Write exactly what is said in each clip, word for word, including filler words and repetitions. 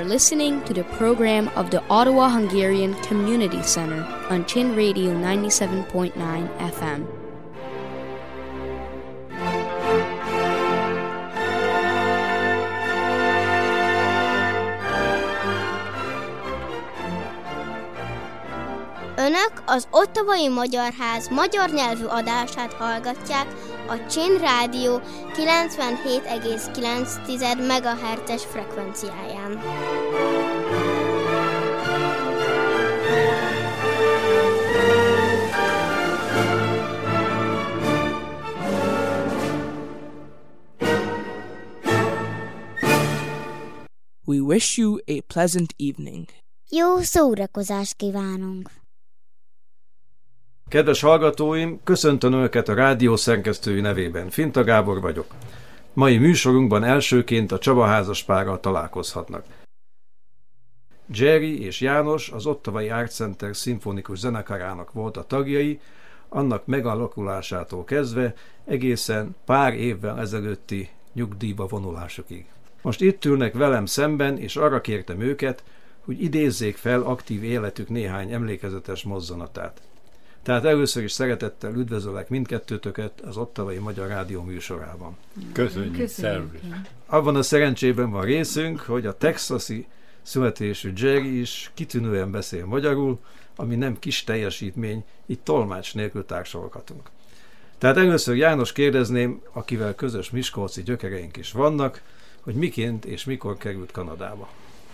listening to the program of the Ottawa Hungarian Community Center on Chin Radio ninety-seven point nine F M. Önök az Ottawai Magyar Ház magyar nyelvű adását hallgatják a Chin Rádió kilencvenhét egész kilenc megahertzes frekvenciáján. We wish you a pleasant evening. Jó szórakozást kívánunk! Kedves hallgatóim, köszöntöm Önöket a rádió szerkesztői nevében. Finta Gábor vagyok. Mai műsorunkban elsőként a Csaba házaspárral találkozhatnak. Jerry és János az Ottawai Art Center szimfonikus zenekarának volt a tagjai, annak megalakulásától kezdve egészen pár évvel ezelőtti nyugdíjba vonulásukig. Most itt ülnek velem szemben, és arra kértem őket, hogy idézzék fel aktív életük néhány emlékezetes mozzanatát. Tehát először is szeretettel üdvözöllek mindkettőtöket az Ottawai Magyar Rádió műsorában. Köszönjük, szervusz! Abban a szerencsében van részünk, hogy a texasi születésű Jerry is kitűnően beszél magyarul, ami nem kis teljesítmény, így tolmács nélkül társaloghatunk. Tehát először János kérdezném, akivel közös miskolci gyökereink is vannak, hogy miként és mikor került Kanadába.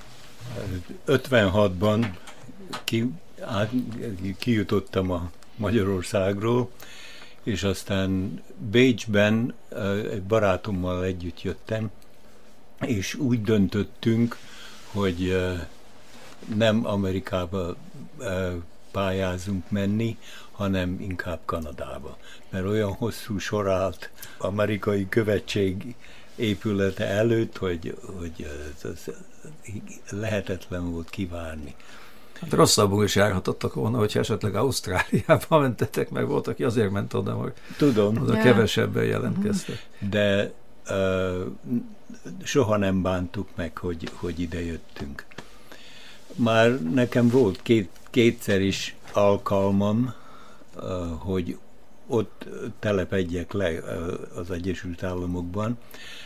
ötvenhatban ki, át, kijutottam a Magyarországról, és aztán Bécsben egy barátommal együtt jöttem, és úgy döntöttünk, hogy nem Amerikába pályázunk menni, hanem inkább Kanadába. Mert olyan hosszú sor állt amerikai követség épülete előtt, hogy, hogy ez, ez lehetetlen volt kivárni. Hát rosszabbul is járhatottak volna, hogyha esetleg Ausztráliába mentetek, meg volt, aki azért ment oda, hogy Tudom. oda yeah. kevesebben jelentkeztek. De uh, soha nem bántuk meg, hogy, hogy ide jöttünk. Már nekem volt két, kétszer is alkalmam, uh, hogy ott telepedjek le uh, az Egyesült Államokban,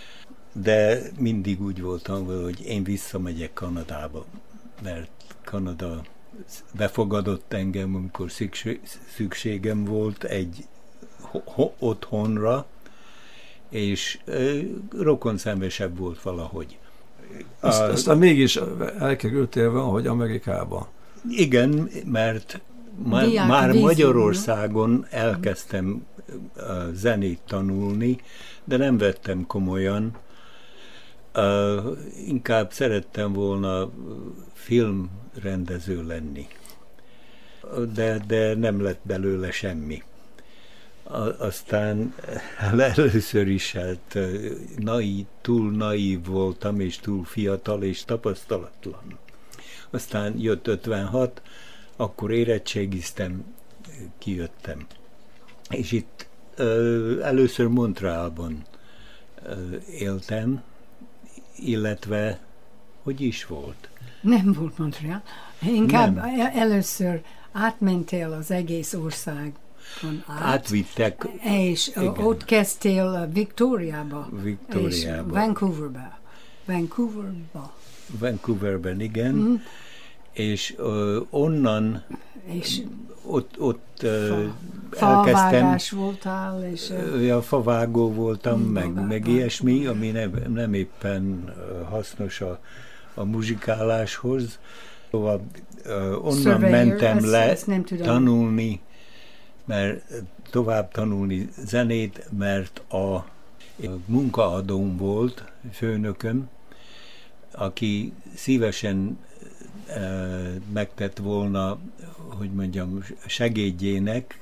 de mindig úgy voltam, hogy én visszamegyek Kanadába, mert Kanada befogadott engem, amikor szükségem volt egy otthonra, és rokonszenvesebb volt valahogy. Azt, a, aztán mégis elkerültél van, hogy Amerikába. Igen, mert már, már Magyarországon elkezdtem zenét tanulni, de nem vettem komolyan. Uh, inkább szerettem volna filmrendező lenni, de, de nem lett belőle semmi. A, aztán először is hát naív, túl naív voltam, és túl fiatal, és tapasztalatlan. Aztán jött ötvenhat, akkor érettségiztem, kijöttem. És itt uh, először Montrealban uh, éltem, illetve, hogy is volt? Nem volt Montreal. Inkább nem. először átmentél az egész országon át. Átvittek. És igen. Ott kezdtél Victoriába. Victoriába. És Vancouverbe. Vancouverba. Vancouverben, igen. Mm. És uh, onnan és ott, ott uh, fa, favágás voltál, és uh, ja, favágó voltam, mm, meg, meg ilyesmi, ami nem, nem éppen uh, hasznos a, a muzsikáláshoz. Szóval uh, onnan Surveyor, mentem ezt, le ezt tanulni, mert tovább tanulni zenét, mert a, a munkaadóm volt, főnököm, aki szívesen megtett volna, hogy mondjam, segédjének,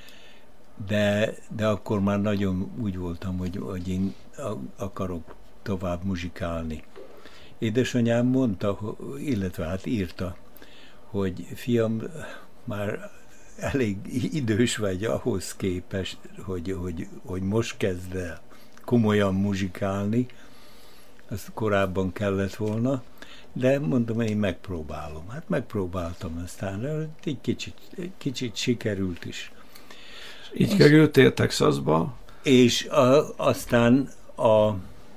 de, de akkor már nagyon úgy voltam, hogy, hogy én akarok tovább muzsikálni. Édesanyám mondta, illetve hát írta, hogy fiam, már elég idős vagy ahhoz képest, hogy, hogy, hogy most kezd el komolyan muzsikálni, azt korábban kellett volna. de mondom, én megpróbálom. Hát megpróbáltam, aztán egy kicsit, egy kicsit sikerült is. Így kerültél Texasba? És a, aztán a, a,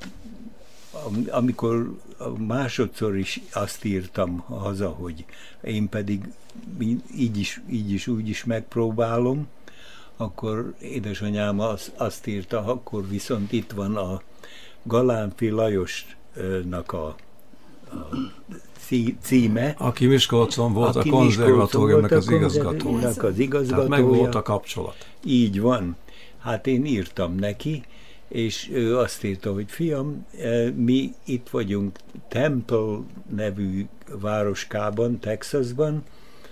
amikor másodszor is azt írtam haza, hogy én pedig így is, így is úgy is megpróbálom, akkor édesanyám az, azt írta, akkor viszont itt van a Galánfi Lajosnak a, a címe. Aki Miskolcon volt aki a konzervatóriumnak az igazgatója. Az igazgatója. Tehát meg volt a kapcsolat. Így van. Hát én írtam neki, és ő azt írta, hogy fiam, mi itt vagyunk Temple nevű városkában, Texasban,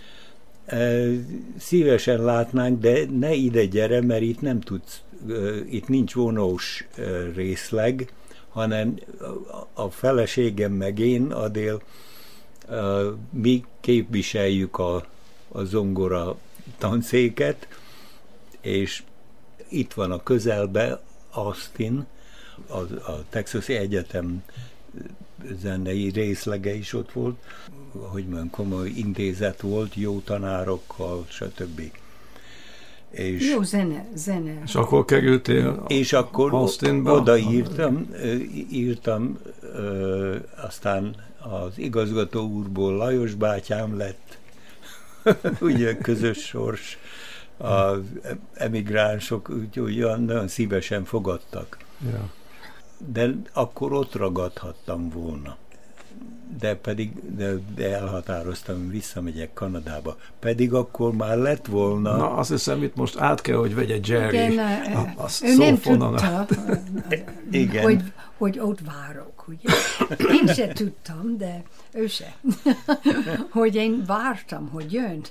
szívesen látnánk, de ne ide gyere, mert itt nem tudsz, itt nincs vonós részleg, hanem a feleségem meg én, Adél, mi képviseljük a, a zongora tanszéket, és itt van a közelbe Austin, a, a Texasi Egyetem zenei részlege is ott volt, hogy mondjam, komoly intézet volt, jó tanárokkal, stb. És, jó zene, zene. És akkor kerültél és akkor Austinba? Oda írtam, írtam, aztán az igazgató úrból Lajos bátyám lett, ugye közös sors, az emigránsok úgyhogy nagyon szívesen fogadtak. Ja. De akkor ott ragadhattam volna. De pedig de, de elhatároztam, hogy visszamegyek Kanadába. Pedig akkor már lett volna... Na, azt hiszem, itt most át kell, hogy vegye Jerry. Igen, a, a ő nem tudta, Igen. Hogy, hogy ott várok. Ugye? Én se tudtam, de ő se. Hogy én vártam, hogy jön.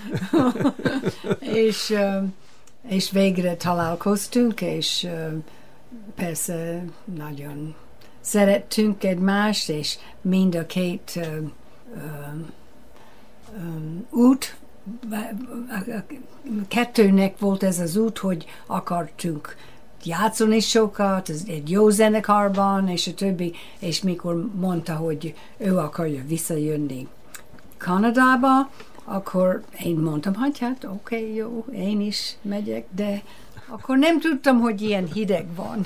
és, és végre találkoztunk, és persze nagyon szerettünk egymást, és mind a két uh, uh, um, út, kettőnek volt ez az út, hogy akartunk játszani sokat, egy jó zenekarban, és a többi, és mikor mondta, hogy ő akarja visszajönni Kanadába, akkor én mondtam, hogy hát oké, okay, jó, én is megyek, de akkor nem tudtam, hogy ilyen hideg van.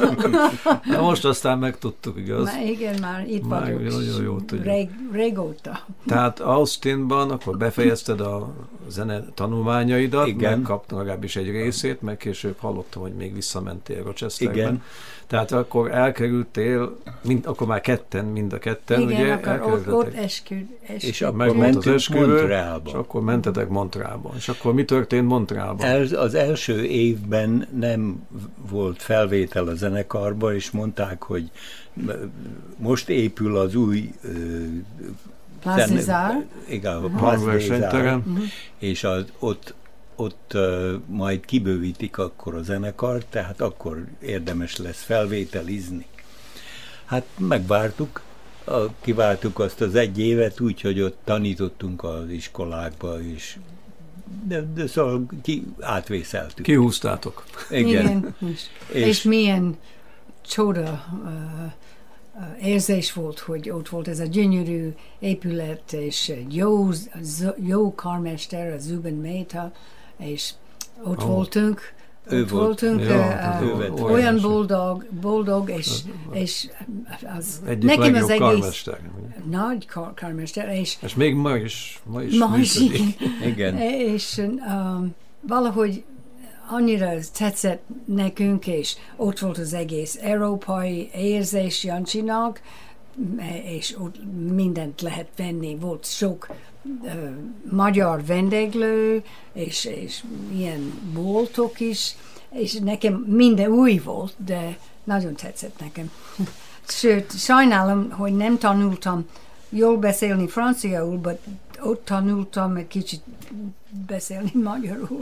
Na most aztán megtudtuk, igaz? Már igen, már itt már vagyok. Nagyon jó tudjuk. Rég, régóta. Tehát Austinban akkor befejezted a zene tanulmányaidat, igen. Megkaptam legalábbis egy részét, meg később hallottam, hogy még visszamentél Rochesterben. Igen. Tehát akkor elkerültél, mind, akkor már ketten, mind a ketten, igen, ugye? akkor ott, ott esküd, esküd. És akkor mentünk Montrealba. És akkor mentetek Montrealba. És akkor mi történt Montrealban? El, az első évben nem volt felvétel a zenekarba, és mondták, hogy most épül az új Plazizár. Igen, a Plazizár. Uh-huh. És az, ott ott uh, majd kibővítik akkor a zenekart, tehát akkor érdemes lesz felvételizni. Hát megvártuk, a, kiváltuk azt az egy évet, úgyhogy ott tanítottunk az iskolákba, és de, de szóval ki, átvészeltük. Kihúztátok. Igen. Igen. És, és, és milyen csoda uh, érzés volt, hogy ott volt ez a gyönyörű épület, és jó, jó karmester, a Zubin Mehta, és ott oh. voltunk, ő ott volt. voltunk, Ja, uh, uh, olyan boldog, boldog, és, és az nekem az egész karmester. Nagy kar, karmester, és, és még ma is, ma is ma is igen. igen. És um, valahogy annyira tetszett nekünk, és ott volt az egész európai érzés Jancsinak, és ott mindent lehet venni, volt sok uh, magyar vendéglő, és, és ilyen boltok is, és nekem minden új volt, de nagyon tetszett nekem. Sőt, sajnálom, hogy nem tanultam jól beszélni franciául, de ott tanultam egy kicsit beszélni magyarul.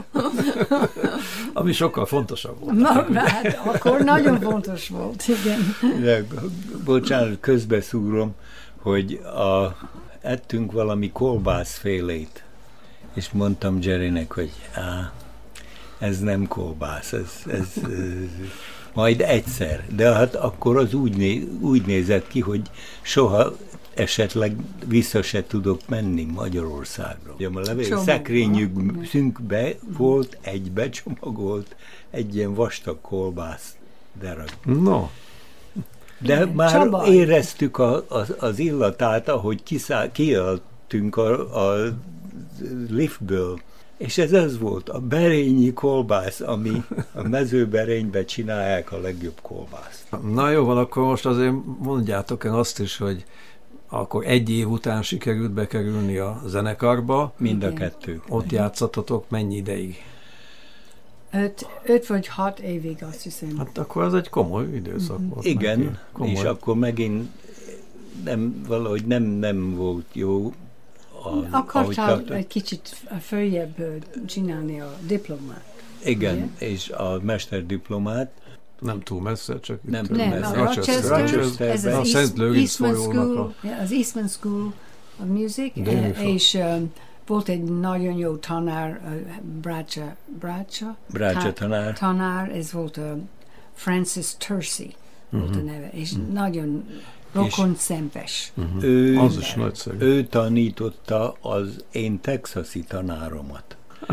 Ami sokkal fontosabb volt. Na, hát akkor nagyon fontos volt, igen. De, bocsánat, közbeszúrom, hogy a, ettünk valami kolbászfélét, és mondtam Jerrynek, hogy á, ez nem kolbász, ez, ez, ez majd egyszer. De hát akkor az úgy, né, úgy nézett ki, hogy soha esetleg vissza se tudok menni Magyarországra. A levél szekrényükbe volt egy becsomagolt, egy ilyen vastag kolbász darab. No. De már Csaba. éreztük a, a, az illatát, ahogy kiálltunk a, a liftből. És ez az volt, a berényi kolbász, ami a mezőberényben csinálják a legjobb kolbászt. Na jó van, akkor most azért mondjátok el azt is, hogy akkor egy év után sikerült bekerülni a zenekarba. Mind a kettő. Ott játszatotok mennyi ideig? Öt, öt vagy hat évig, azt hiszem. Hát akkor ez egy komoly időszak volt. Igen, komoly. És akkor megint nem, valahogy nem, nem volt jó. A, Akartál egy kicsit följebb csinálni a diplomát. Igen, ugye? És a mesterdiplomát. Nem túl messze, csak nem túl nem, messze. A Rochester, Rochester ez az a Szent Lőrinc folyónak. Az Eastman School of Music, és um, volt egy nagyon jó tanár, uh, Brácsa, Brácsa, Brácsa tanár. tanár, ez volt a uh, Francis Tercy, volt uh-huh. a neve, és uh-huh. nagyon rokon szempes. Uh-huh. Ő, az is nagyszerű. Ő tanította az én texasi tanáromat.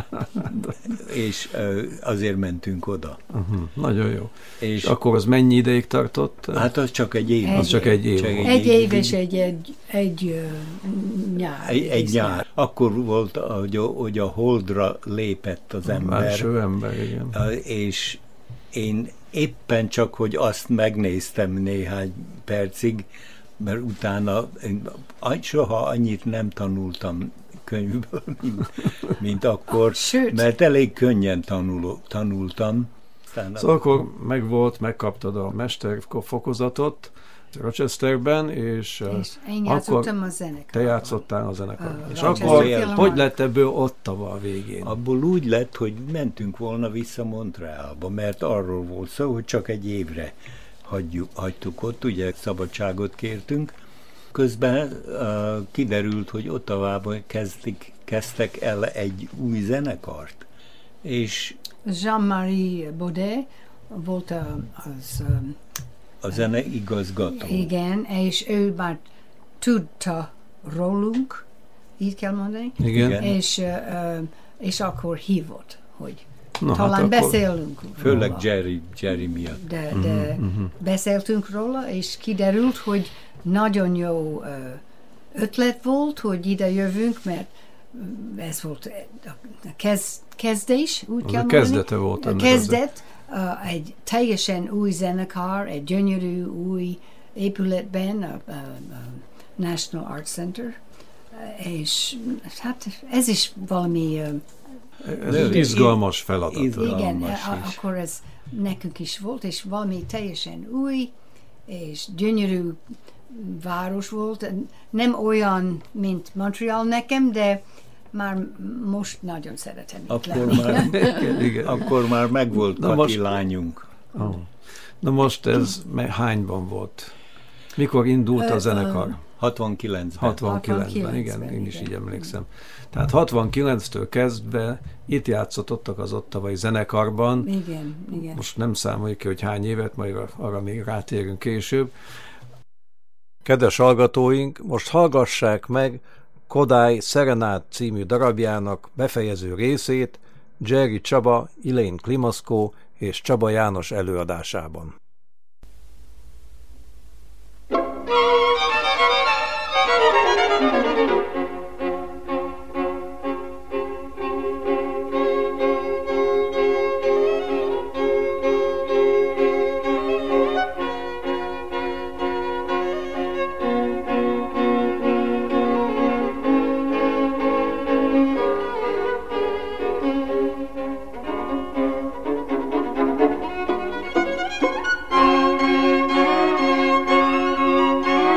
És uh, azért mentünk oda. Uh-huh. Nagyon jó. És, és akkor az mennyi ideig tartott? Hát az csak egy év. Egy az csak egy év. Csak egy, egy év és egy, egy, egy uh, nyár. Egy, egy nyár. Akkor volt, hogy a, hogy a Holdra lépett az ember. Első ember, igen. Uh, és én éppen csak, hogy azt megnéztem néhány percig, mert utána én soha annyit nem tanultam könyvből, mint, mint akkor, Sőt. mert elég könnyen tanul, tanultam. Aztán szóval a... akkor megvolt, megkaptad a mesterfokozatot Rochesterben, és, és én játszottam a zenekarban. Te játszottál a zenekarban. És akkor hogy lett ebből Ottawa a végén? Abból úgy lett, hogy mentünk volna vissza Montrealba, mert arról volt szó, hogy csak egy évre hagyjuk, hagytuk ott, ugye szabadságot kértünk. Közben uh, kiderült, hogy Ottawában kezdik, kezdtek el egy új zenekart. És Jean-Marie Baudet volt a, az... Um, a zene igazgató. Igen, és ő már tudta rólunk, így kell mondani. Igen. És, uh, és akkor hívott, hogy Na, talán hát beszélünk főleg róla. Jerry, Jerry miatt. De, de uh-huh, uh-huh. beszéltünk róla, és kiderült, hogy nagyon jó uh, ötlet volt, hogy ide jövünk, mert ez volt a kez, kezdés, úgy az kell a mondani. Kezdete volt ennek. Kezdet, uh, egy teljesen új zenekar, egy gyönyörű új épületben, a, a, a National Art Center, és hát ez is valami... Uh, ez egy izgalmas feladat. Izgalmas igen, is. Akkor ez nekünk is volt, és valami teljesen új, és gyönyörű város volt. Nem olyan, mint Montreal nekem, de már most nagyon szeretem itt akkor lenni. Már, igen, akkor már megvolt Kati most, lányunk. Oh. Na most ez hányban volt? Mikor indult a zenekar? hatvankilencben. hatvankilencben, igen, én is így emlékszem. Tehát hatvankilenctől kezdve itt játszottak az ottawai zenekarban. Igen, igen. Most nem számoljuk ki, hogy hány évet, majd arra még rátérünk később. Kedves hallgatóink, most hallgassák meg Kodály Serenád című darabjának befejező részét Jerry Csaba, Elaine Klimasko és Csaba János előadásában. Thank you.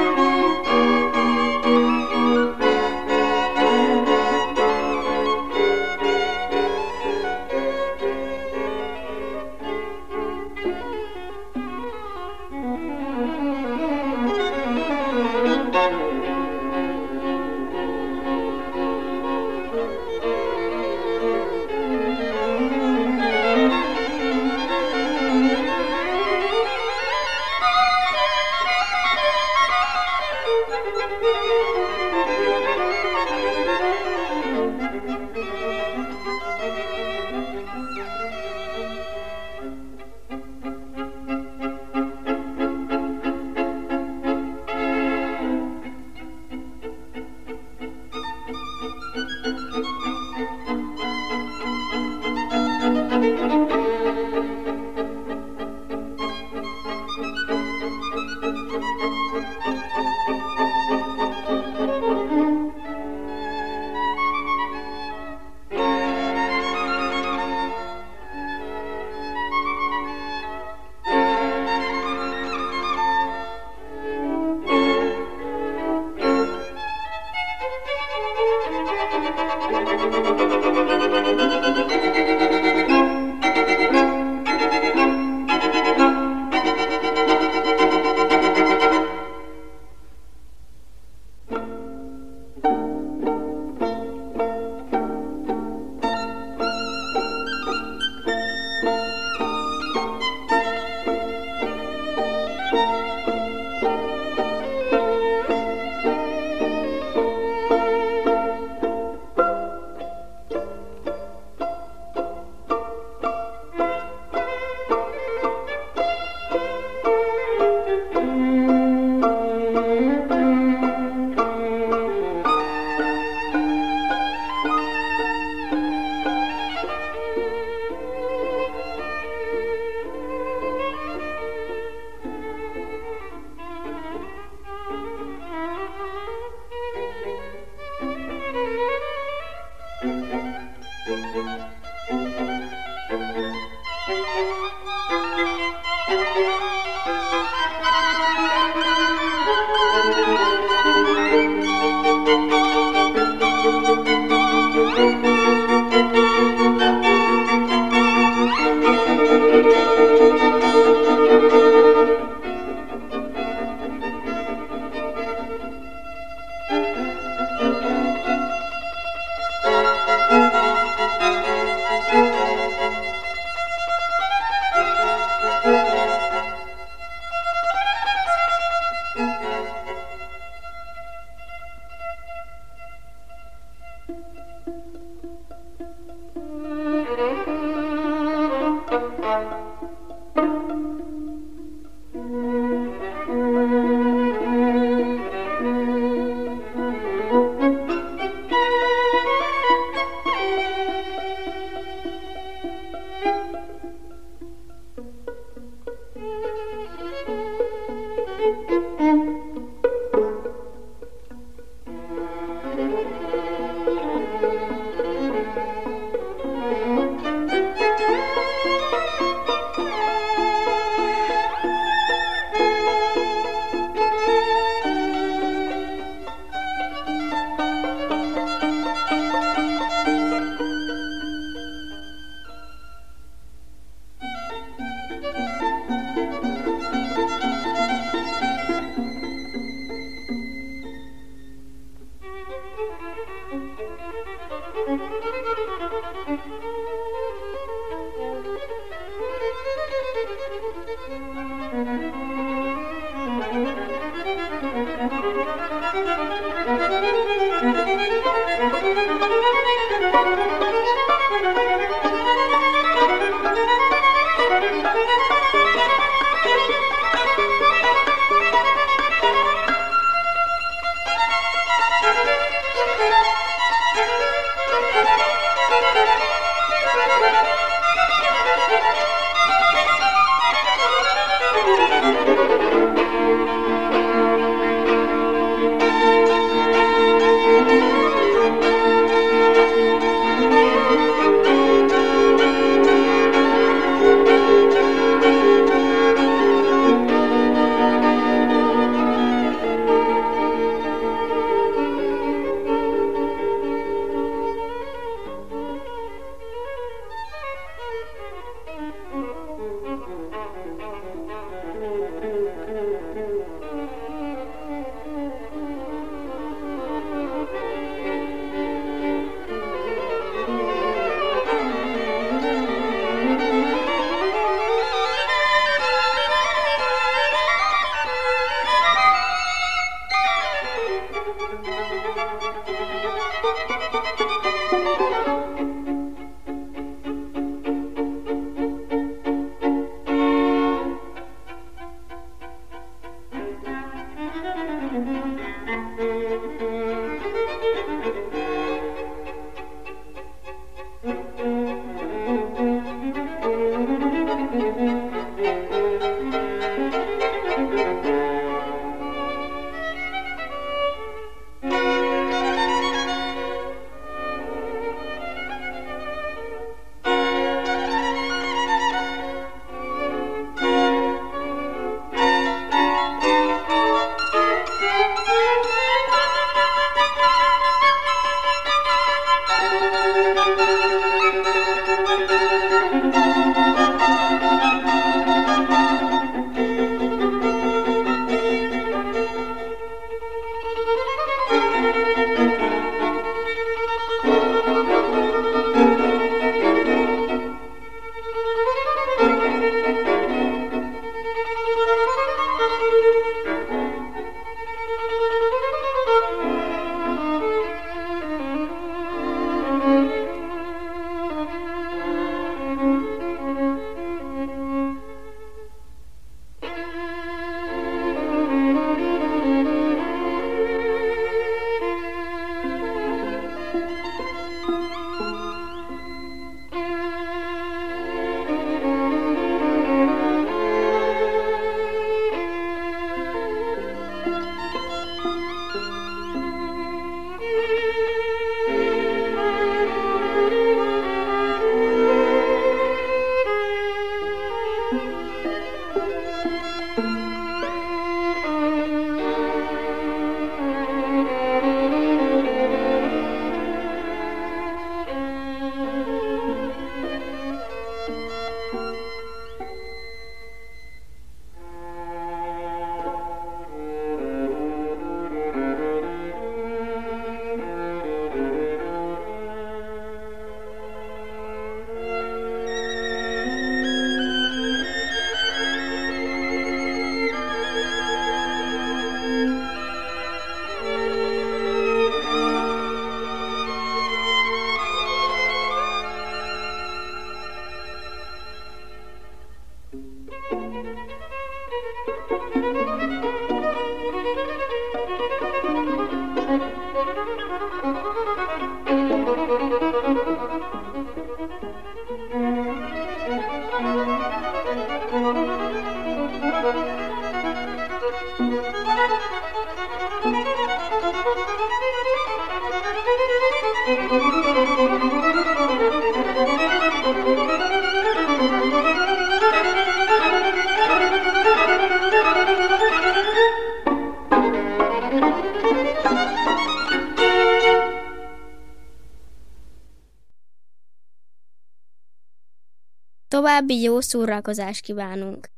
További jó szórakozást kívánunk!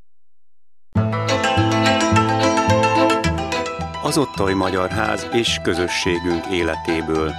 Az Ottawai Magyar Ház és közösségünk életéből.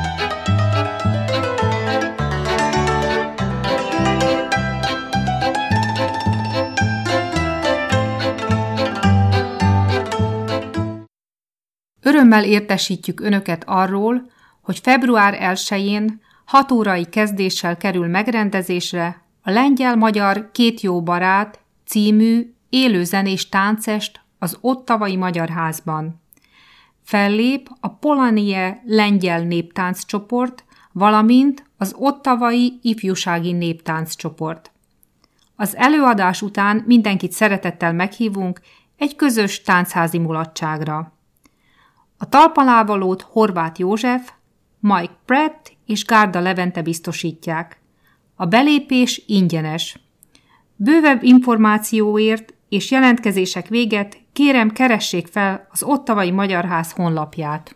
Örömmel értesítjük Önöket arról, hogy február elsején hat órai kezdéssel kerül megrendezésre a Lengyel-Magyar Két Jó Barát című élőzenés táncest az Ottawai Magyar Házban. Fellép a Polanie lengyel néptánccsoport, valamint az Ottawai ifjúsági néptánccsoport. Az előadás után mindenkit szeretettel meghívunk egy közös táncházi mulatságra. A talpalávalót Horváth József, Mike Pratt és Gárda Levente biztosítják. A belépés ingyenes. Bővebb információért és jelentkezések véget kérem keressék fel az Ottawai Magyar Ház honlapját.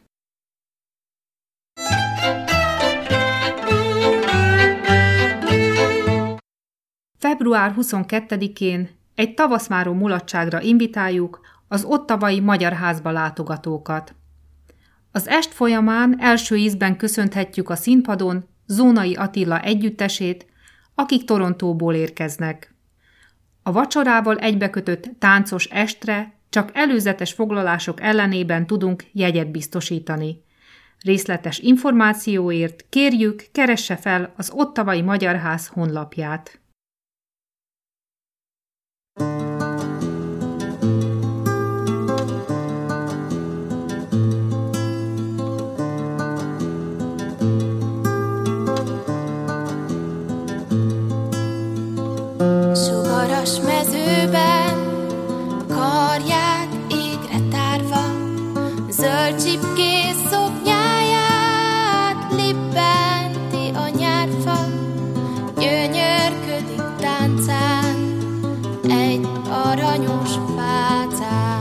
február huszonkettedikén egy tavaszmáró mulatságra invitáljuk az Ottawai Magyar Házba látogatókat. Az est folyamán első ízben köszönthetjük a színpadon Zónai Attila együttesét, akik Torontóból érkeznek. A vacsorával egybekötött táncos estre csak előzetes foglalások ellenében tudunk jegyet biztosítani. Részletes információért kérjük, keresse fel az Ottawai Magyar Ház honlapját. Sugaras mezőben, karját égre tárva, zöld csipkés szoknyáját libbenti a nyárfa, gyönyörködik táncán egy aranyos fácán.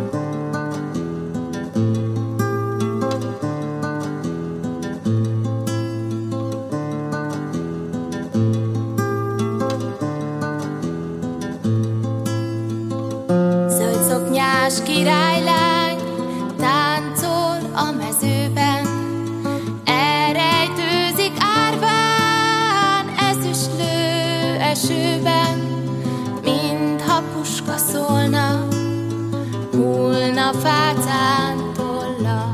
Királylány táncol a mezőben, elrejtőzik árván ezüstlő esőben, mintha puska szólna, hullna fácán tolla.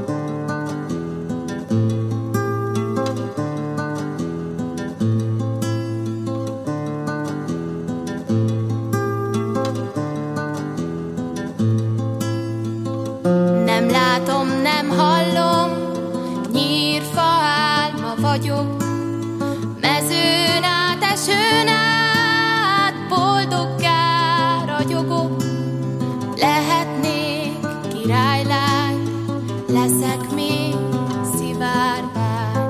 Vagyok, mezőn át, esőn át, boldoggá ragyogok. Lehetnék királylány, leszek még szivárvány.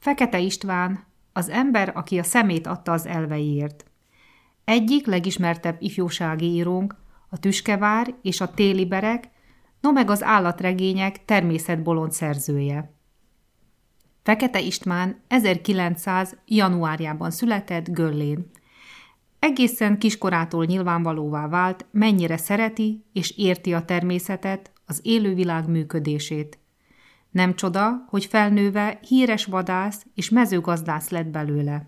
Fekete István, az ember, aki a szemét adta az elveiért. Egyik legismertebb ifjúsági írónk, a Tüskevár és a Téli berek, no meg az állatregények természetbolond szerzője. Fekete István ezerkilencszáz. januárjában született Göllén. Egészen kiskorától nyilvánvalóvá vált, mennyire szereti és érti a természetet, az élővilág működését. Nem csoda, hogy felnőve híres vadász és mezőgazdász lett belőle.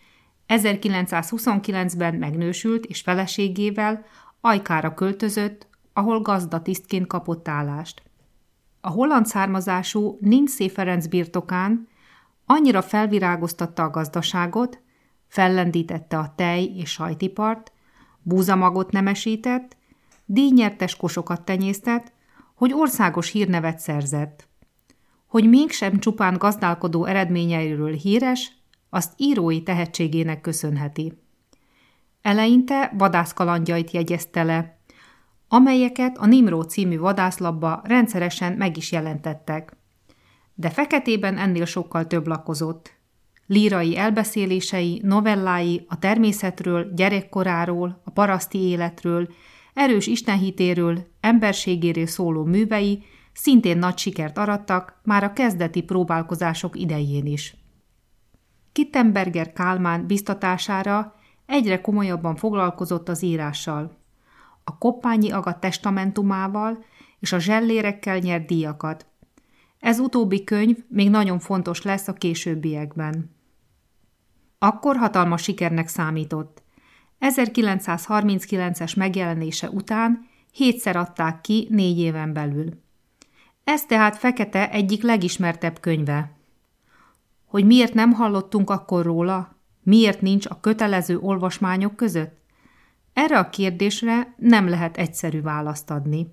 ezerkilencszázhuszonkilencben megnősült és feleségével Ajkára költözött, ahol gazdatisztként kapott állást. A holland származású Ninszé Ferenc birtokán annyira felvirágoztatta a gazdaságot, fellendítette a tej- és sajtipart, búzamagot nemesített, díjnyertes kosokat tenyésztett, hogy országos hírnevet szerzett. Hogy mégsem csupán gazdálkodó eredményeiről híres, azt írói tehetségének köszönheti. Eleinte vadászkalandjait jegyezte le, amelyeket a Nimród című vadászlapba rendszeresen meg is jelentettek. De feketében ennél sokkal több lakozott. Lírai elbeszélései, novellái a természetről, gyerekkoráról, a paraszti életről, erős istenhitéről, emberségéről szóló művei szintén nagy sikert arattak már a kezdeti próbálkozások idején is. Kittenberger Kálmán biztatására egyre komolyabban foglalkozott az írással. A Koppányi Aga testamentumával és a zsellérekkel nyert díjakat. Ez utóbbi könyv még nagyon fontos lesz a későbbiekben. Akkor hatalmas sikernek számított. ezerkilencszázharminckilences megjelenése után hétszer adták ki négy éven belül. Ez tehát Fekete egyik legismertebb könyve. Hogy miért nem hallottunk akkor róla? Miért nincs a kötelező olvasmányok között? Erre a kérdésre nem lehet egyszerű választ adni.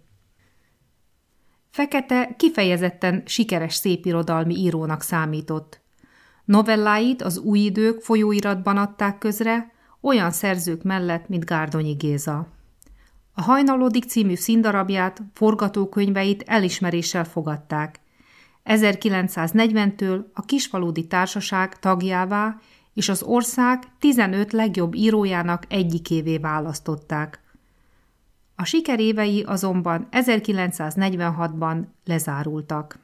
Fekete kifejezetten sikeres szépirodalmi írónak számított. Novelláit az Új Idők folyóiratban adták közre, olyan szerzők mellett, mint Gárdonyi Géza. A Hajnalodik című színdarabját, forgatókönyveit elismeréssel fogadták. ezerkilencszáznegyventől a Kisfaludy Társaság tagjává és az ország tizenöt legjobb írójának egyikévé választották. A sikerévei azonban ezerkilencszáznegyvenhatban lezárultak.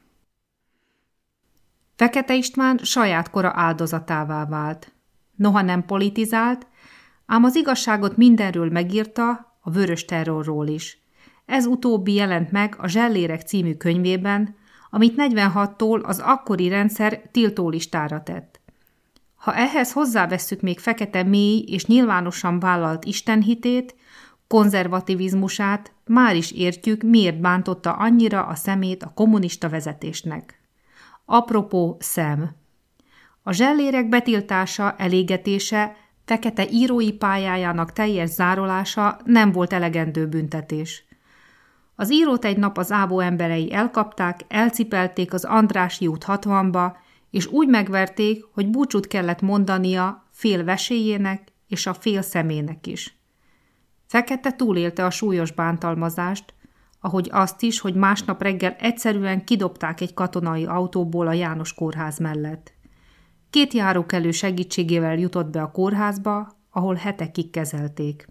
Fekete István saját kora áldozatává vált. Noha nem politizált, ám az igazságot mindenről megírta, a vörös terrorról is. Ez utóbbi jelent meg a Zsellérek című könyvében, amit negyvenhattól az akkori rendszer tiltólistára tett. Ha ehhez hozzávesszük még Fekete mély és nyilvánosan vállalt istenhitét, konzervativizmusát, már is értjük, miért bántotta annyira a szemét a kommunista vezetésnek. Apropó szem. A zsellérek betiltása, elégetése, Fekete írói pályájának teljes zárolása nem volt elegendő büntetés. Az írót egy nap az Ábó emberei elkapták, elcipelték az Andrássy út hatvanba, és úgy megverték, hogy búcsút kellett mondania fél vesélyének és a fél szemének is. Fekete túlélte a súlyos bántalmazást, ahogy azt is, hogy másnap reggel egyszerűen kidobták egy katonai autóból a János kórház mellett. Két járókelő segítségével jutott be a kórházba, ahol hetekig kezelték.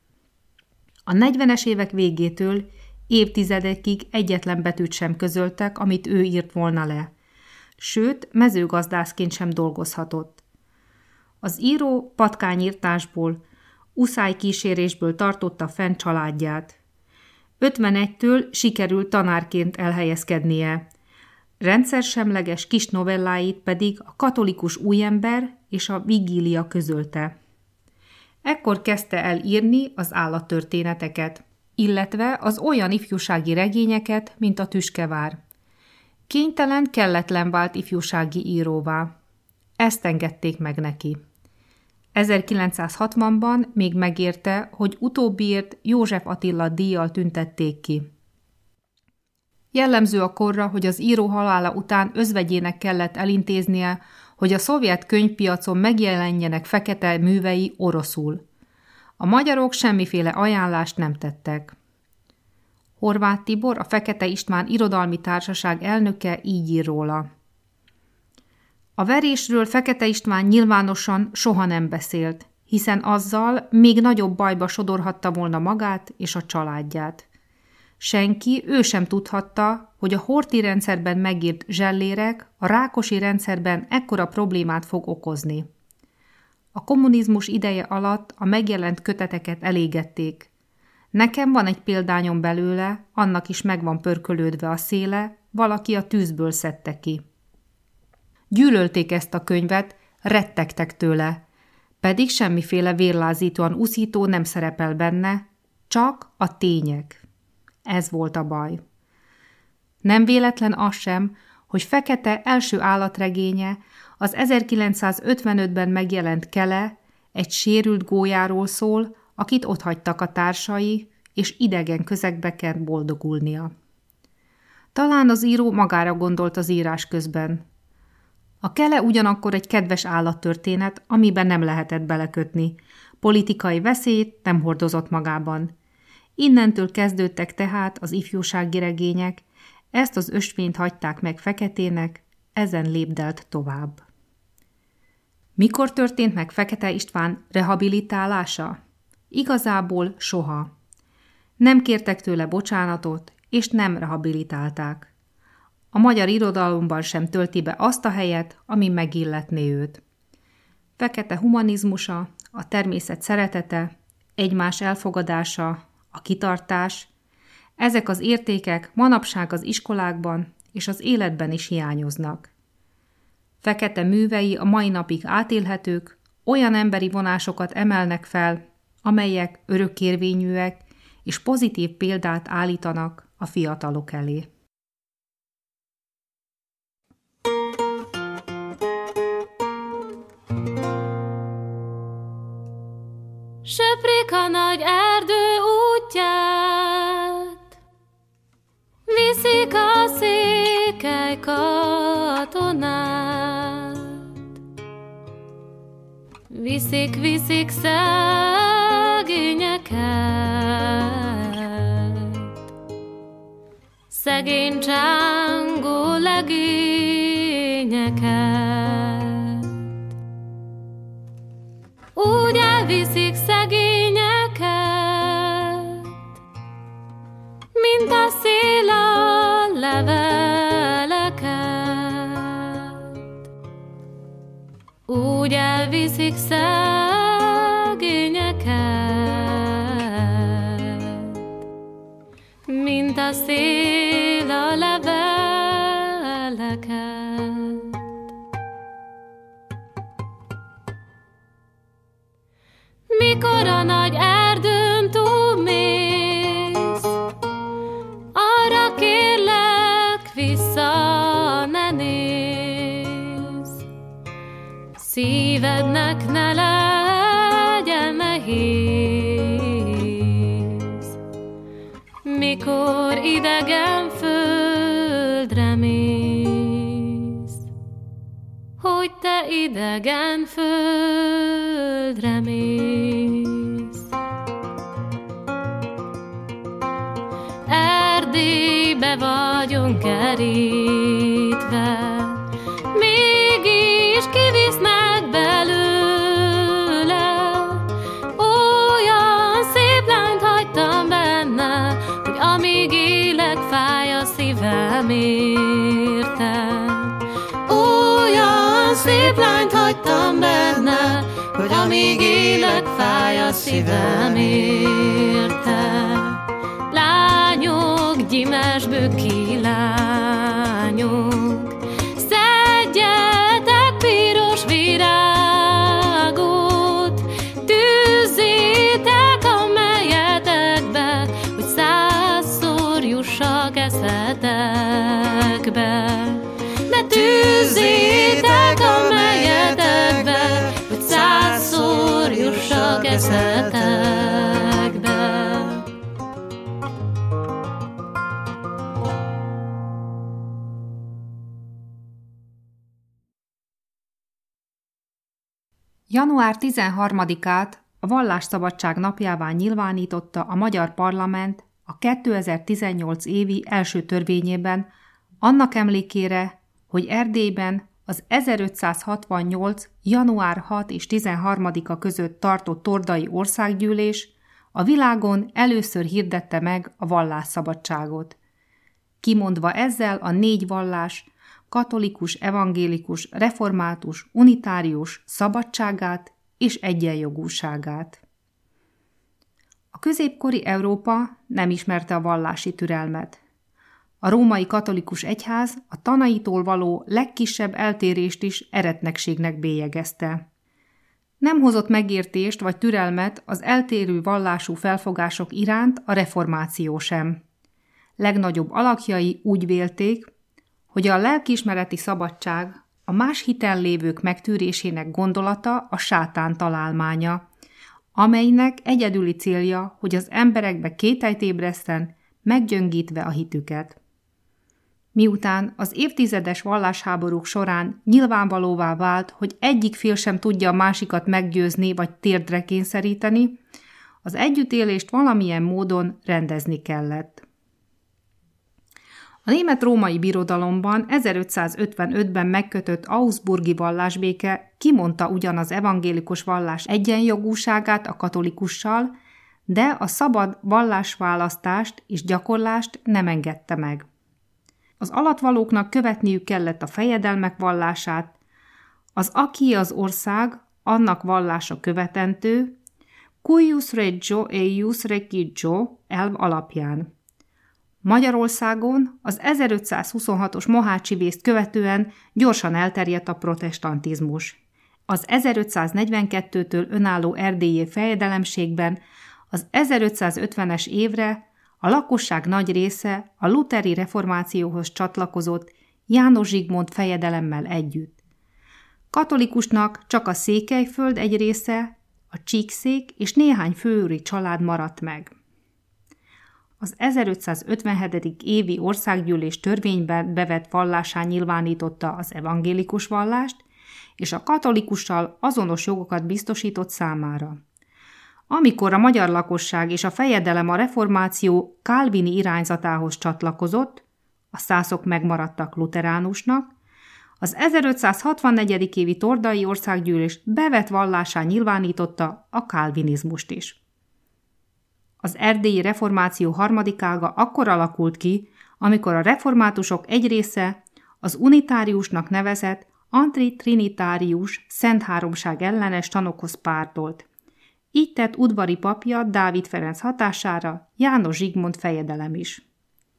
A negyvenes évek végétől évtizedekig egyetlen betűt sem közöltek, amit ő írt volna le. Sőt, mezőgazdászként sem dolgozhatott. Az író patkányírtásból, uszálykísérésből tartotta fenn családját. ötvenegytől sikerült tanárként elhelyezkednie. Rendszersemleges kis novelláit pedig a Katolikus újember és a Vigília közölte. Ekkor kezdte el írni az állattörténeteket, illetve az olyan ifjúsági regényeket, mint a Tüskevár. Kénytelen, kelletlen vált ifjúsági íróvá. Ezt engedték meg neki. ezerkilencszázhatvanban még megérte, hogy utóbbiért József Attila díjjal tüntették ki. Jellemző a korra, hogy az író halála után özvegyének kellett elintéznie, hogy a szovjet könyvpiacon megjelenjenek Fekete művei oroszul. A magyarok semmiféle ajánlást nem tettek. Horváth Tibor, a Fekete István Irodalmi Társaság elnöke így ír róla. A verésről Fekete István nyilvánosan soha nem beszélt, hiszen azzal még nagyobb bajba sodorhatta volna magát és a családját. Senki, ő sem tudhatta, hogy a Horthy rendszerben megírt zsellérek a Rákosi rendszerben ekkora problémát fog okozni. A kommunizmus ideje alatt a megjelent köteteket elégették. Nekem van egy példányom belőle, annak is meg van pörkölődve a széle, valaki a tűzből szedte ki. Gyűlölték ezt a könyvet, rettegtek tőle, pedig semmiféle vérlázítóan uszító nem szerepel benne, csak a tények. Ez volt a baj. Nem véletlen az sem, hogy Fekete első állatregénye, az ezerkilencszázötvenötben megjelent Kele, egy sérült gólyáról szól, akit otthagytak a társai, és idegen közegbe kellett boldogulnia. Talán az író magára gondolt az írás közben. A Kele ugyanakkor egy kedves állattörténet, amiben nem lehetett belekötni. Politikai veszélyt nem hordozott magában. Innentől kezdődtek tehát az ifjúsági regények, ezt az ösvényt hagyták meg Feketének, ezen lépdelt tovább. Mikor történt meg Fekete István rehabilitálása? Igazából soha. Nem kértek tőle bocsánatot, és nem rehabilitálták. A magyar irodalomban sem tölti be azt a helyet, ami megilletné őt. Fekete humanizmusa, a természet szeretete, egymás elfogadása, a kitartás, ezek az értékek manapság az iskolákban és az életben is hiányoznak. Fekete művei a mai napig átélhetők, olyan emberi vonásokat emelnek fel, amelyek örökkérvényűek és pozitív példát állítanak a fiatalok elé. Söprik a nagy erdő útját, viszik a székely katonát. Viszik, viszik szegényeket, szegény csángó legényeket. Úgy elviszik szegényeket, mint a szél a leveleket. Úgy elviszik szegényeket, mint a szél a leveleket. Mikor a nagy erdőn túlmész, arra kérlek vissza ne nézz. Szívednek ne legyen nehéz, mikor idegen földre mész, hogy te idegen földre mész. Erdélybe vagyunk kerítve, mégis kivisznek belőle. Olyan szép lányt hagytam benne, hogy amíg élek, fáj a szívem érte. Olyan szép lányt hagytam benne, hogy amíg élek, fáj a szívem érte. Lányok, gyimesbőki lányok, szedjetek piros virágot, tűzzétek a melyetekbe, hogy százszor jussak eszetekbe. De tűzzétek a melyetekbe, hogy százszor jussak eszetekbe. január tizenharmadikát a vallásszabadság napjává nyilvánította a magyar parlament a kétezer-tizennyolc évi első törvényében, annak emlékére, hogy Erdélyben az ezerötszázhatvannyolc. január hatodika és tizenharmadika között tartott Tordai Országgyűlés a világon először hirdette meg a vallásszabadságot, kimondva ezzel a négy vallás, katolikus, evangélikus, református, unitárius szabadságát és egyenjogúságát. A középkori Európa nem ismerte a vallási türelmet. A római katolikus egyház a tanaitól való legkisebb eltérést is eretnekségnek bélyegezte. Nem hozott megértést vagy türelmet az eltérő vallású felfogások iránt a reformáció sem. Legnagyobb alakjai úgy vélték, hogy a lelkiismereti szabadság a más hiten lévők megtűrésének gondolata a sátán találmánya, amelynek egyedüli célja, hogy az emberekbe kételyt ébreszten, meggyöngítve a hitüket. Miután az évtizedes vallásháborúk során nyilvánvalóvá vált, hogy egyik fél sem tudja a másikat meggyőzni vagy térdre kényszeríteni, az együttélést valamilyen módon rendezni kellett. A német-római birodalomban ezerötszázötvenötben megkötött augsburgi vallásbéke kimondta ugyan az evangélikus vallás egyenjogúságát a katolikussal, de a szabad vallásválasztást és gyakorlást nem engedte meg. Az alattvalóknak követniük kellett a fejedelmek vallását, az aki az ország, annak vallása követendő, cuius regio eius religio elv alapján. Magyarországon az ezerötszázhuszonhatos mohácsi vészt követően gyorsan elterjedt a protestantizmus. Az ezerötszáznegyvenkettőtől önálló erdélyi fejedelemségben az ezerötszázötvenes évre a lakosság nagy része a lutheri reformációhoz csatlakozott János Zsigmond fejedelemmel együtt. Katolikusnak csak a Székelyföld egy része, a Csíkszék és néhány főőri család maradt meg. Az ezerötszázötvenhetedik évi országgyűlés törvényben bevett vallásán nyilvánította az evangélikus vallást, és a katolikussal azonos jogokat biztosított számára. Amikor a magyar lakosság és a fejedelem a reformáció kálvini irányzatához csatlakozott, a szászok megmaradtak luteránusnak, az ezerötszázhatvannegyedik évi Tordai Országgyűlés bevett vallásán nyilvánította a kálvinizmust is. Az erdélyi reformáció harmadik ága akkor alakult ki, amikor a reformátusok egy része az unitáriusnak nevezett antitrinitárius szentháromság ellenes tanokhoz pártolt. Így tett udvari papja Dávid Ferenc hatására János Zsigmond fejedelem is.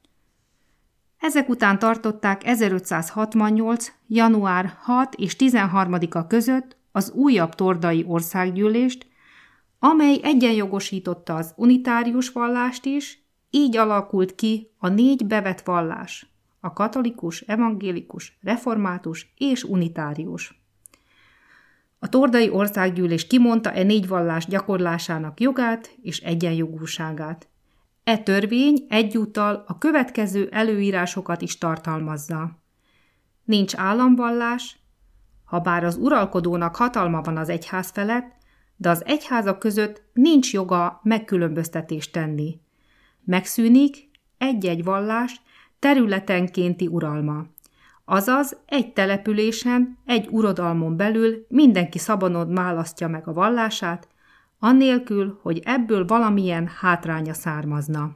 Ezek után tartották ezerötszázhatvannyolc. január hatodika és tizenharmadika között az újabb Tordai Országgyűlést, amely egyenjogosította az unitárius vallást is, így alakult ki a négy bevett vallás, a katolikus, evangélikus, református és unitárius. A Tordai Országgyűlés kimondta e négy vallás gyakorlásának jogát és egyenjogúságát. E törvény egyúttal a következő előírásokat is tartalmazza. Nincs államvallás, habár az uralkodónak hatalma van az egyház felett, de az egyházak között nincs joga megkülönböztetést tenni. Megszűnik egy-egy vallás területenkénti uralma. Azaz egy településen, egy uradalmon belül mindenki szabadon választja meg a vallását, annélkül, hogy ebből valamilyen hátránya származna.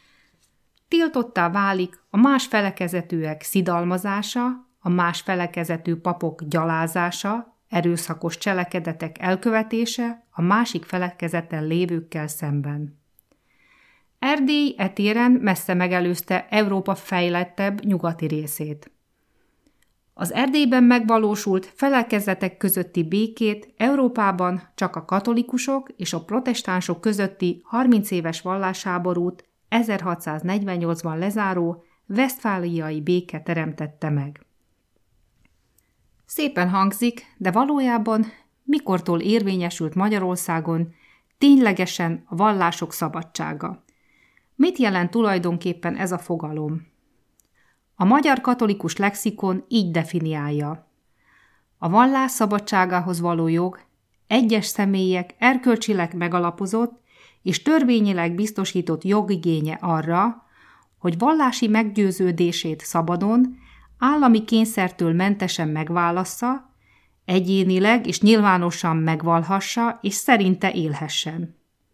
Tiltottá válik a más felekezetűek szidalmazása, a más felekezetű papok gyalázása, erőszakos cselekedetek elkövetése a másik felekezeten lévőkkel szemben. Erdély e téren messze megelőzte Európa fejlettebb nyugati részét. Az Erdélyben megvalósult felekezetek közötti békét Európában csak a katolikusok és a protestánsok közötti harminc éves vallásháborút ezerhatszáznegyvennyolcban lezáró vesztfáliai béke teremtette meg. Szépen hangzik, de valójában mikortól érvényesült Magyarországon ténylegesen a vallások szabadsága? Mit jelent tulajdonképpen ez a fogalom? A magyar katolikus lexikon így definiálja. A vallás szabadságához való jog egyes személyek erkölcsileg megalapozott és törvényileg biztosított jogigénye arra, hogy vallási meggyőződését szabadon, állami kényszertől mentesen megválassza, egyénileg és nyilvánosan megvalhassa, és szerinte élhessen.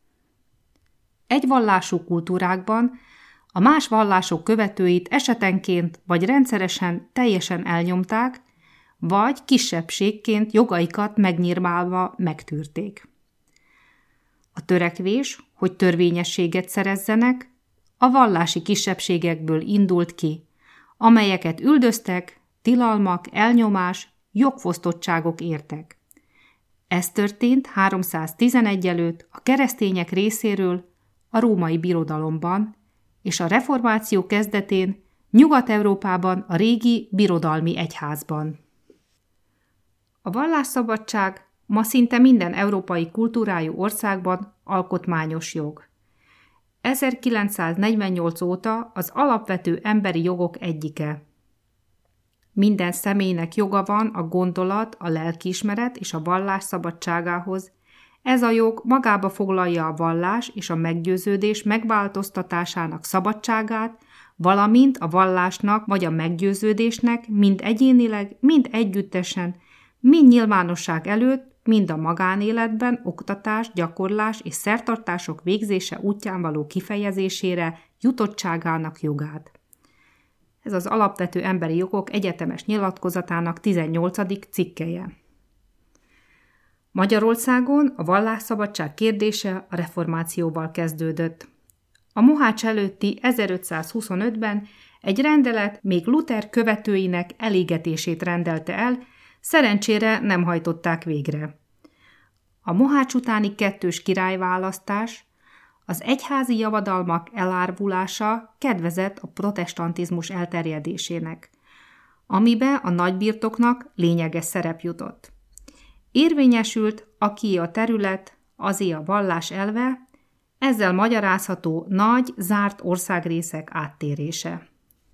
Egy vallású kultúrákban a más vallások követőit esetenként vagy rendszeresen teljesen elnyomták, vagy kisebbségként jogaikat megnyírmálva megtűrték. A törekvés, hogy törvényességet szerezzenek, a vallási kisebbségekből indult ki, amelyeket üldöztek, tilalmak, elnyomás, jogfosztottságok értek. Ez történt háromszáztizenegy előtt a keresztények részéről a római birodalomban, és a reformáció kezdetén Nyugat-Európában a régi birodalmi egyházban. A vallásszabadság ma szinte minden európai kultúrájú országban alkotmányos jog. ezerkilencszáznegyvennyolc óta az alapvető emberi jogok egyike. Minden személynek joga van a gondolat, a lelkiismeret és a vallás szabadságához. Ez a jog magába foglalja a vallás és a meggyőződés megváltoztatásának szabadságát, valamint a vallásnak vagy a meggyőződésnek mind egyénileg, mind együttesen, mind nyilvánosság előtt, mind a magánéletben, oktatás, gyakorlás és szertartások végzése útján való kifejezésére jutottságának jogát. Ez az alapvető emberi jogok egyetemes nyilatkozatának tizennyolcadik cikkelye. Magyarországon a vallásszabadság kérdése a reformációval kezdődött. A Mohács előtti ezerötszázhuszonötben egy rendelet még Luther követőinek elégetését rendelte el, szerencsére nem hajtották végre. A Mohács utáni kettős királyválasztás, az egyházi javadalmak elárvulása kedvezett a protestantizmus elterjedésének, amibe a nagybirtoknak lényeges szerep jutott. Érvényesült, aki a terület, azé a vallás elve, ezzel magyarázható nagy, zárt országrészek áttérése.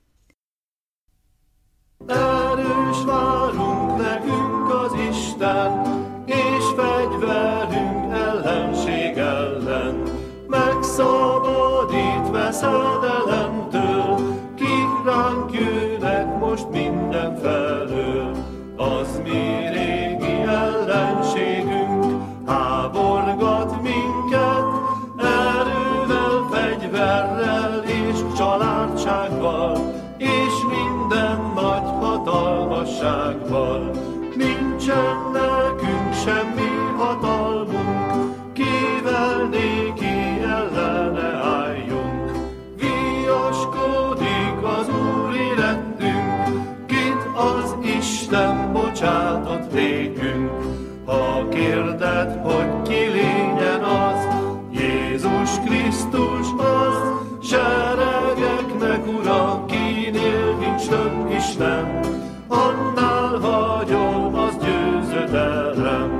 Erős várunk nekünk az Isten, és fegyverünk ellenség ellen, megszabadít veszedelemtől, kik ránk jönnek most mindenfelől. Az mi régi ellenségünk háborgat minket, erővel, fegyverrel és családsággal, és minden nagy hatalmassággal. Nincsen nekünk semmi hatalmunk, kivel néki ellene álljunk. Viaskodik az Úr életünk, kit az Isten bocsátott nékünk. Ha kérded, hogy ki lényen az, Jézus Krisztus az, seregeknek ura, kinél nincs több Isten, annál vagyon az győzedelem.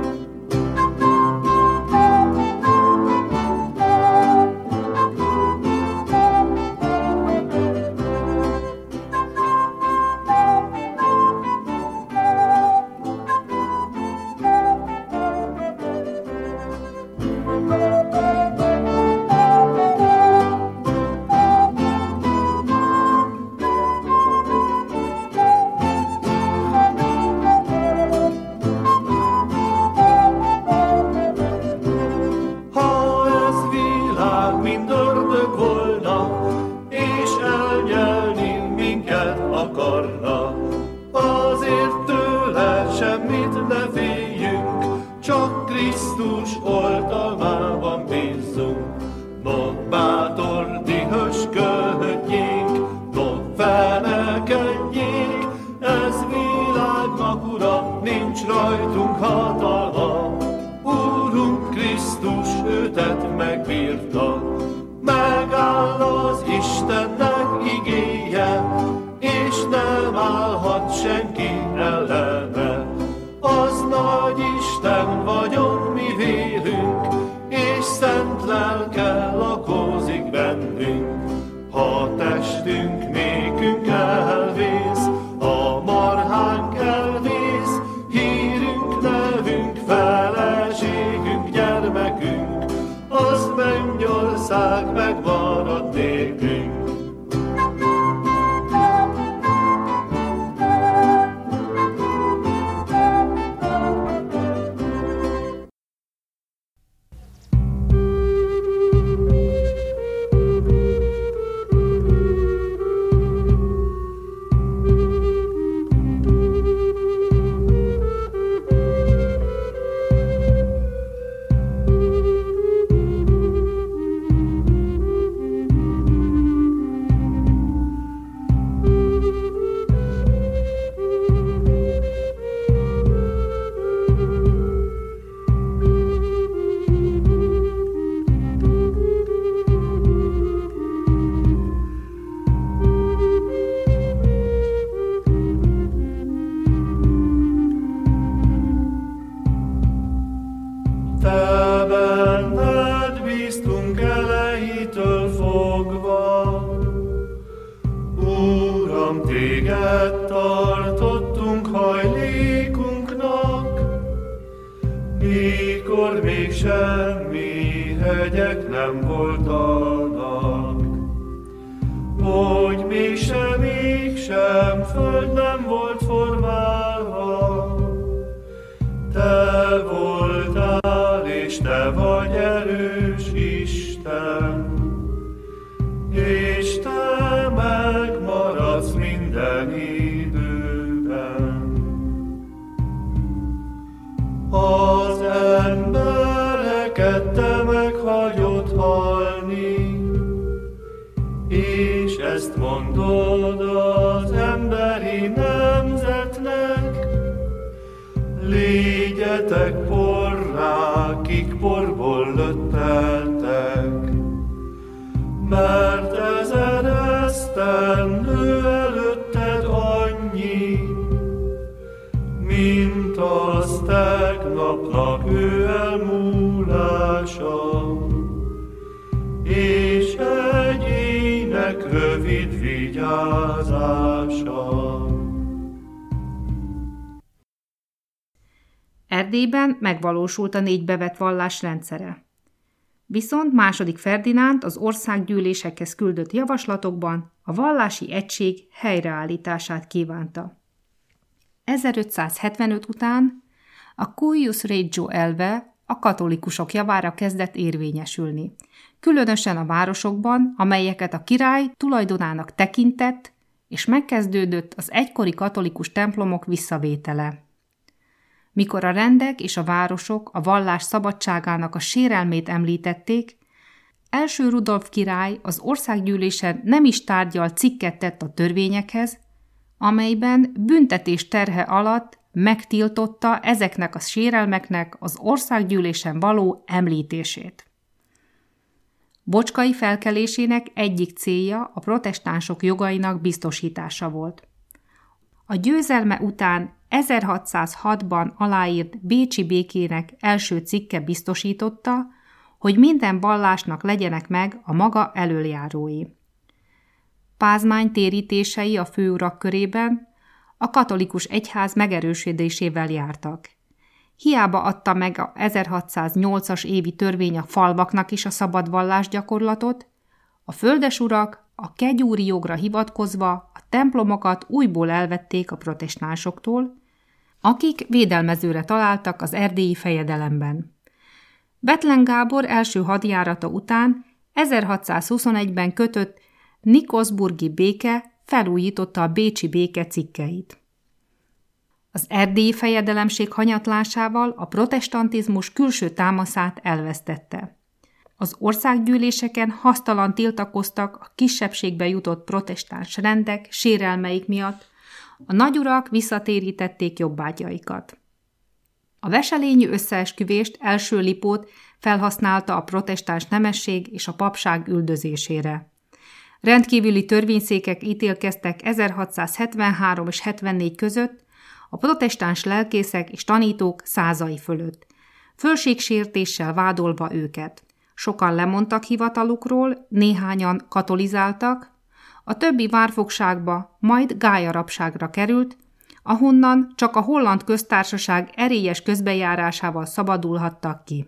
fogva. Uram, téged tartottunk hajlékunknak, mikor még semmi hegyek nem voltanak, hogy mégsem, mégsem föld nem volt formálva. Te voltál, és te vagy erős Isten, és te megmaradsz minden időben. Az embereket te meghagyod halni, és ezt mondod az emberi nemzetnek. Légyetek porrá, kik porból lötteltek, mert ezer esztendő előtted annyi, mint az tegnapnak ő elmúlása, és egy ének rövid vigyázása. Erdélyben megvalósult a négy bevett vallás rendszere. Viszont második Ferdinánd az országgyűlésekhez küldött javaslatokban a vallási egység helyreállítását kívánta. ezerötszázhetvenöt után a cuius regio elve a katolikusok javára kezdett érvényesülni, különösen a városokban, amelyeket a király tulajdonának tekintett, és megkezdődött az egykori katolikus templomok visszavétele. Mikor a rendek és a városok a vallás szabadságának a sérelmét említették, első Rudolf király az országgyűlésen nem is tárgyalt cikket tett a törvényekhez, amelyben büntetés terhe alatt megtiltotta ezeknek a sérelmeknek az országgyűlésen való említését. Bocskai felkelésének egyik célja a protestánsok jogainak biztosítása volt. A győzelme után ezerhatszázhatban aláírt bécsi békének első cikke biztosította, hogy minden vallásnak legyenek meg a maga elöljárói. Pázmány térítései a főurak körében a katolikus egyház megerősödésével jártak. Hiába adta meg a ezerhatszáznyolcas évi törvény a falvaknak is a szabad vallásgyakorlatot, a földesurak a kegyúri jogra hivatkozva a templomokat újból elvették a protestánsoktól, akik védelmezőre találtak az erdélyi fejedelemben. Bethlen Gábor első hadjárata után ezerhatszázhuszonegyben kötött Nikolsburgi béke felújította a bécsi béke cikkeit. Az erdélyi fejedelemség hanyatlásával a protestantizmus külső támaszát elvesztette. Az országgyűléseken hasztalan tiltakoztak a kisebbségbe jutott protestáns rendek sérelmeik miatt, a nagyurak visszatérítették jobbágyaikat. A veselényi összeesküvést első Lipót felhasználta a protestáns nemesség és a papság üldözésére. Rendkívüli törvényszékek ítélkeztek ezerhatszázhetvenhárom és hetvennégy között a protestáns lelkészek és tanítók százai fölött, fölségsértéssel vádolva őket. Sokan lemondtak hivatalukról, néhányan katolizáltak, a többi várfogságba, majd gályarabságra került, ahonnan csak a holland köztársaság erélyes közbejárásával szabadulhattak ki.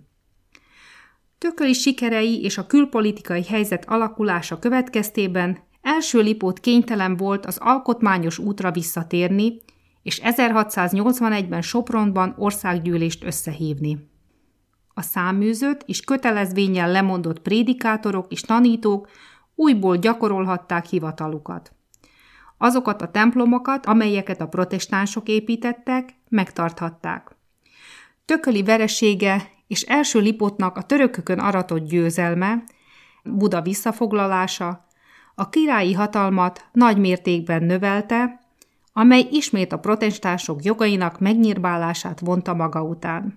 Tököli sikerei és a külpolitikai helyzet alakulása következtében első Lipót kénytelen volt az alkotmányos útra visszatérni, és ezerhatszáznyolcvanegyben Sopronban országgyűlést összehívni. A száműzött és kötelezvénnyel lemondott prédikátorok és tanítók újból gyakorolhatták hivatalukat. Azokat a templomokat, amelyeket a protestánsok építettek, megtarthatták. Tököli veresége és első Lipótnak a törökökön aratott győzelme, Buda visszafoglalása, a királyi hatalmat nagy mértékben növelte, amely ismét a protestánsok jogainak megnyírbálását vonta maga után.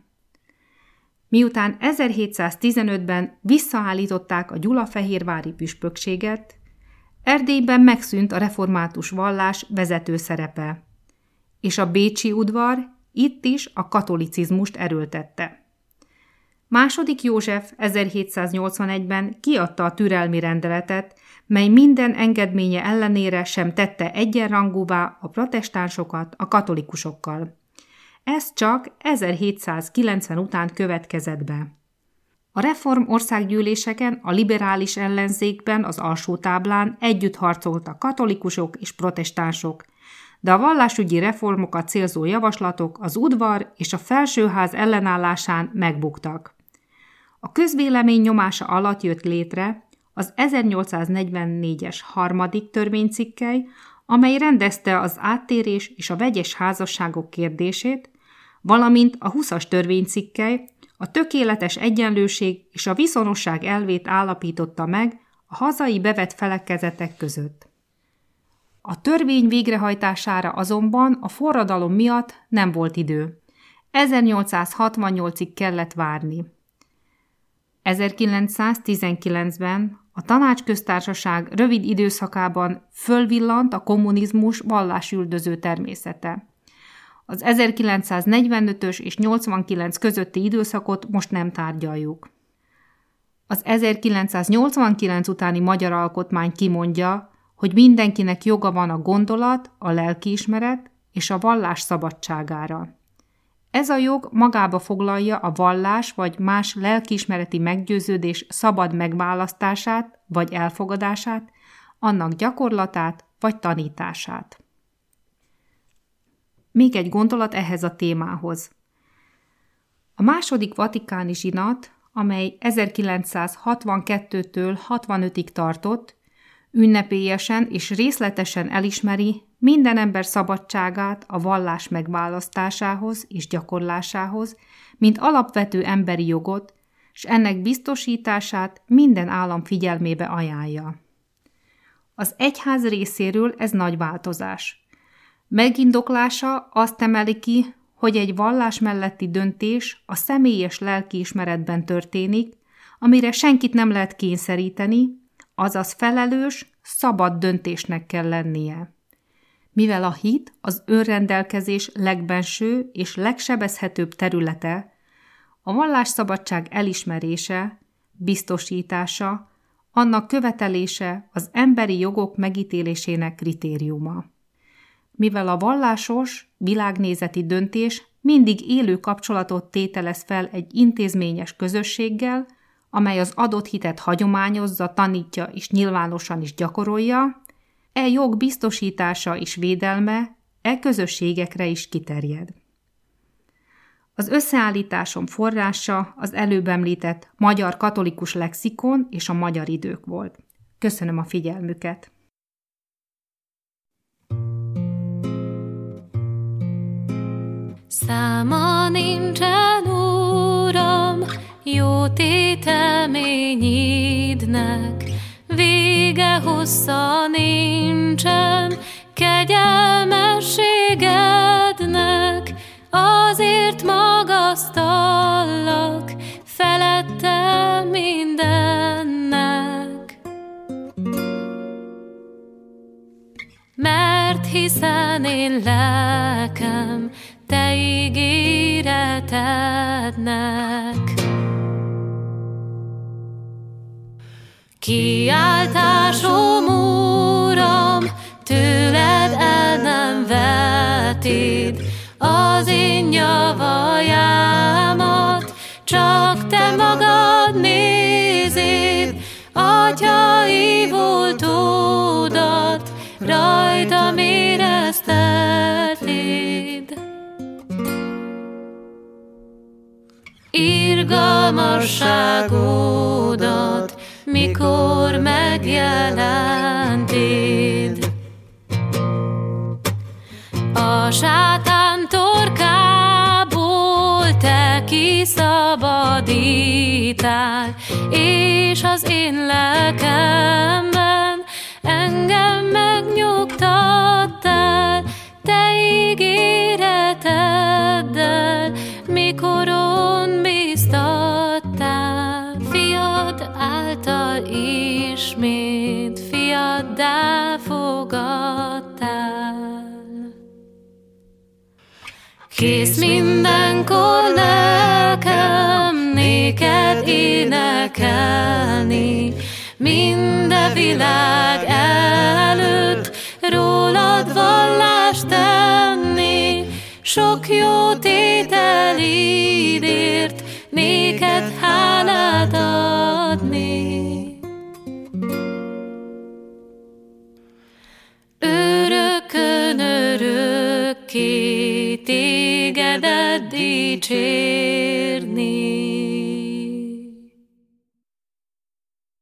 Miután ezerhétszáztizenötben visszaállították a gyulafehérvári püspökséget, Erdélyben megszűnt a református vallás vezető szerepe, és a bécsi udvar itt is a katolicizmust erőltette. Második József ezerhétszáznyolcvanegyben kiadta a türelmi rendeletet, mely minden engedménye ellenére sem tette egyenrangúvá a protestánsokat a katolikusokkal. Ez csak ezerhétszázkilencven után következett be. A reform országgyűléseken, a liberális ellenzékben, az alsó táblán együtt harcoltak katolikusok és protestánsok, de a vallásügyi reformokat célzó javaslatok az udvar és a felsőház ellenállásán megbuktak. A közvélemény nyomása alatt jött létre az ezernyolcszáznegyvennégyes harmadik törvénycikkely, amely rendezte az áttérés és a vegyes házasságok kérdését, valamint a huszas törvénycikkely a tökéletes egyenlőség és a viszonosság elvét állapította meg a hazai bevett felekezetek között. A törvény végrehajtására azonban a forradalom miatt nem volt idő. ezernyolcszázhatvannyolcig kellett várni. ezerkilencszáztizenkilencben a Tanácsköztársaság rövid időszakában fölvillant a kommunizmus vallásüldöző természete. Az ezerkilencszáznegyvenötös és nyolcvankilenc közötti időszakot most nem tárgyaljuk. Az ezerkilencszáznyolcvankilenc utáni magyar alkotmány kimondja, hogy mindenkinek joga van a gondolat, a lelkiismeret és a vallás szabadságára. Ez a jog magába foglalja a vallás vagy más lelkiismereti meggyőződés szabad megválasztását vagy elfogadását, annak gyakorlatát vagy tanítását. Még egy gondolat ehhez a témához. A második vatikáni zsinat, amely ezerkilencszázhatvankettőtől hatvanötig tartott, ünnepélyesen és részletesen elismeri minden ember szabadságát a vallás megválasztásához és gyakorlásához, mint alapvető emberi jogot, és ennek biztosítását minden állam figyelmébe ajánlja. Az egyház részéről ez nagy változás. Megindoklása azt emeli ki, hogy egy vallás melletti döntés a személyes lelkiismeretben történik, amire senkit nem lehet kényszeríteni, azaz felelős, szabad döntésnek kell lennie. Mivel a hit az önrendelkezés legbenső és legsebezhetőbb területe, a vallásszabadság elismerése, biztosítása, annak követelése az emberi jogok megítélésének kritériuma. Mivel a vallásos, világnézeti döntés mindig élő kapcsolatot tételez fel egy intézményes közösséggel, amely az adott hitet hagyományozza, tanítja és nyilvánosan is gyakorolja, e jog biztosítása és védelme e közösségekre is kiterjed. Az összeállításom forrása az előbb említett magyar katolikus lexikon és a magyar idők volt. Köszönöm a figyelmüket! Száma nincsen, Uram, jó téteményidnek, vége hossza nincsen, kegyelmességednek, azért magasztallak felette mindennek. Mert hiszen én lelkem te ígéretednek. Kiáltásom, Uram, tőled el nem vetéd az én javajámat, csak te magad nézéd, atyai voltódat, rajtam éreztetéd. Irgalmasságodat mikor megjelentéd. A sátán torkából te kiszabadítál, és az én lelkemben engem megnyugtattál, te ígéreteddel, mikoron bíztattál, fiad által ismét fiaddá fogadtál. Kész mindenkor lelkem, néked énekelni, minden világ előtt rólad vallást tenni, sok jó tételidért néked hálát adni. Örökön örökké tégedet dicsérni.